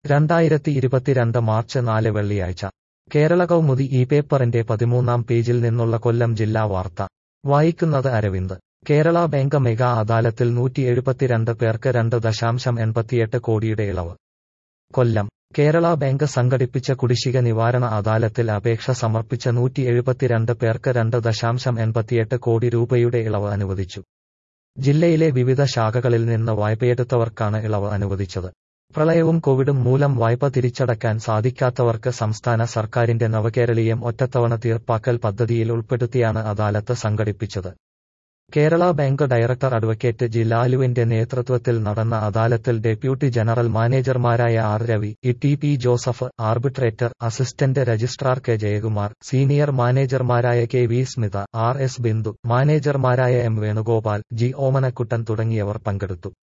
2022 March 4 വെള്ളിയാഴ്ച കേരള കൗമുദി ഈ പേപ്പറിന്റെ 13-ാം പേജിൽ നിന്നുള്ള കൊല്ലം ജില്ലാ വാർത്ത വായിക്കുന്നത് അരവിന്ദ്. കേരള ബാങ്ക് മെഗാ അദാലത്തിൽ 172 പേർക്ക് 2.88 കോടിയുടെ ഇളവ്. കൊല്ലം. കേരള ബാങ്ക് സംഘടിപ്പിച്ച കുടിശ്ശിക നിവാരണ അദാലത്തിൽ അപേക്ഷ സമർപ്പിച്ച 172 പേർക്ക് 2.88 കോടി രൂപയുടെ ഇളവ് അനുവദിച്ചു. ജില്ലയിലെ വിവിധ ശാഖകളിൽ നിന്ന് വായ്പയെടുത്തവർക്കാണ് ഇളവ് അനുവദിച്ചത്. പ്രളയവും കോവിഡും മൂലം വായ്പ തിരിച്ചടക്കാൻ സാധിക്കാത്തവർക്ക് സംസ്ഥാന സർക്കാരിന്റെ നവകേരളീയം ഒറ്റത്തവണ തീർപ്പാക്കൽ പദ്ധതിയിൽ ഉൾപ്പെടുത്തിയാണ് അദാലത്ത് സംഘടിപ്പിച്ചത്. Kerala bank director advocate G ലാലുവിന്റെ നേതൃത്വത്തിൽ നടന്ന അദാലത്തിൽ ഡെപ്യൂട്ടി ജനറൽ മാനേജർമാരായ R Ravi, T P Joseph, arbitrator, assistant registrar K Jayakumar, senior മാനേജർമാരായ K V Smitha, R S Bindu, മാനേജർമാരായ എം വേണുഗോപാൽ, ജി ഓമനക്കുട്ടൻ തുടങ്ങിയവർ പങ്കെടുത്തു.